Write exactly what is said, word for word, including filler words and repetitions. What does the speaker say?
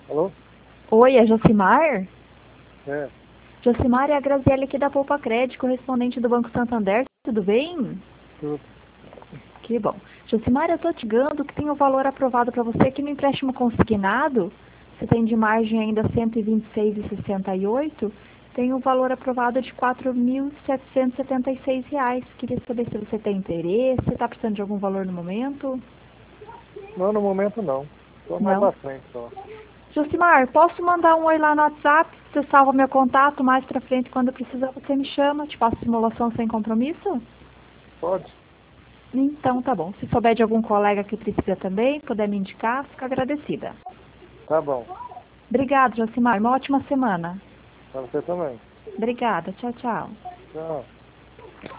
Alô? Oi, é Josimar? É, Josimar é a Graziele aqui da Poupa Crédito, correspondente do Banco Santander. Tudo bem? tudo. Que bom. Josimar, eu tô te ligando que tem o valor aprovado para você aqui no empréstimo consignado. Você tem de margem ainda cento e vinte e seis vírgula sessenta e oito. Tem o valor aprovado de quatro mil setecentos e setenta e seis reais. Queria saber se você tem interesse, está precisando de algum valor no momento? Não, no momento não. Só mais Não. pra frente só. Josimar, posso mandar um oi lá no WhatsApp? Você salva meu contato mais pra frente, quando precisar você me chama. Te faço simulação sem compromisso? Pode? Então tá bom. Se souber de algum colega que precisa também, puder me indicar, fico agradecida. Tá bom. Obrigada, Josimar. Uma ótima semana. Pra você também. Obrigada. Tchau, tchau. Tchau.